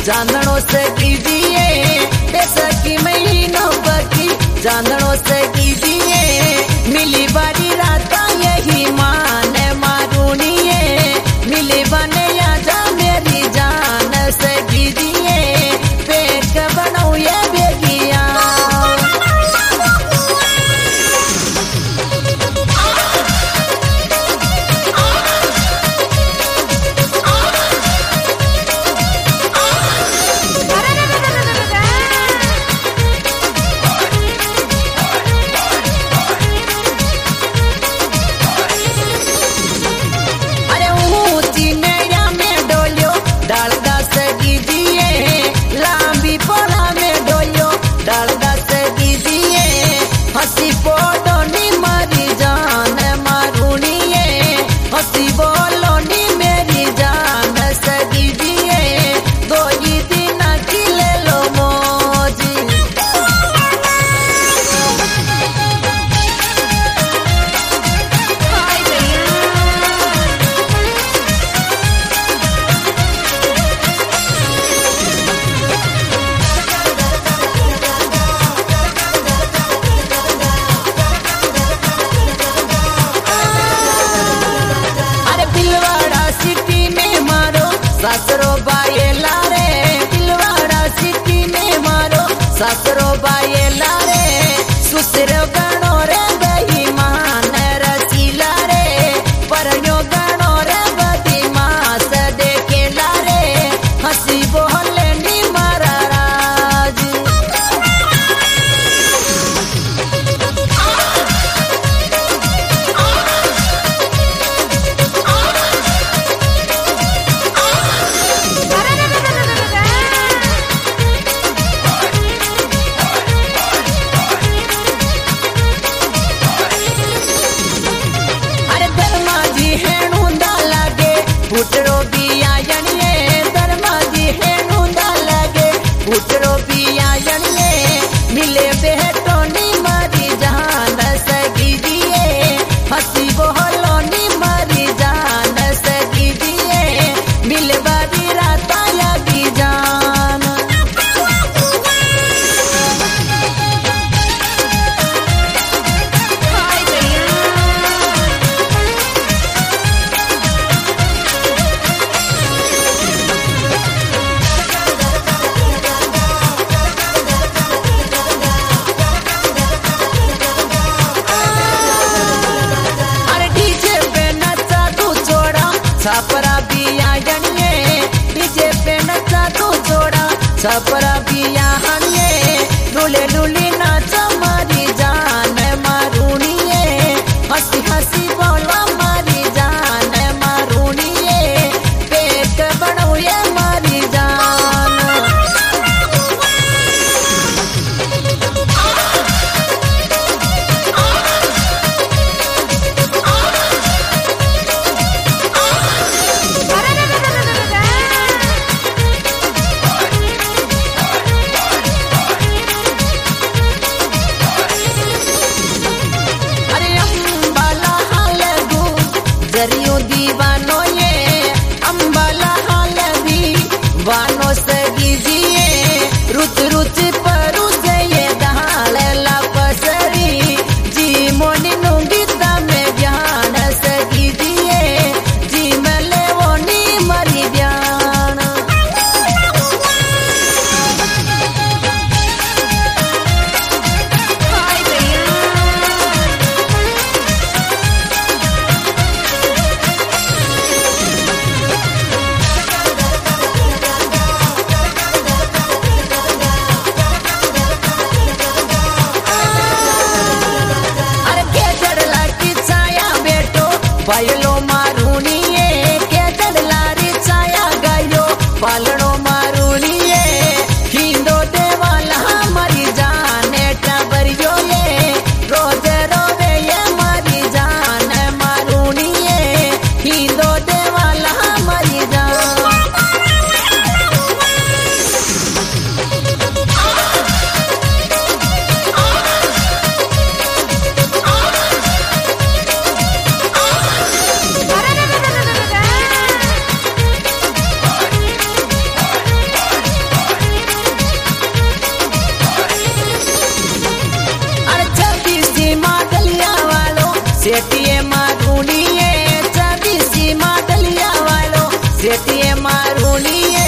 जानड़ों से कीजिए पैसा की महीनों बाकी जानड़ों से कीजिए मिली बारी रात यही मान मारूनिए मिली बने या जा मेरी जान से कीजिए पेट बनाऊ ये बेगिया हसी बोलो नी मारी जान मारूनिए हसी बोलो नी मेरी जान सगी दिए दो ही दिन की ले लो मौजी सासरो बायला रे दिलवाड़ा सिटी में मारो सासरो बायला रे सुसरो गणो रे बेईमान रसीला रे परयो गणो रे बदमाश देखेला रे हंसी बोले नी मारा राज फुटरो बिया जनिए दरमाजी है नूंदा लगे फुटरो बिया जनिए मिले बेटो नी मारी जान सगी दिए हंसी बोलो नी मारी जान सगी दिए मिले बारी रात लगी जान छपरा बिया जनिए डीजे पे नचा तू जोड़ा छपरा बिया हनिए लुले लुली नाच मारी जान मारूनिए हंसी हंसी बोला मारी जान मारूनिए पेट बनाऊ ये मारी जान जरियो दीवानो ये अम्बाला हाल दीवानो से दीजिए रुच रुच परू से ये दाल लापसरी जी मोनी नूंगीता में ध्यान से दीजिए जी मले वो नी मरी ध्यान पायलो मारूनिए के दलारी छाया गायो पालनो मारूनिए हिंदो देवाला मरी जाने टबरियो ये रोज रोवे ये मरी जान मारूनिए हिंदो देवाला मरी जान सेठिए मारूनिए 24 माडलिया वालो सेठिए मारूनिए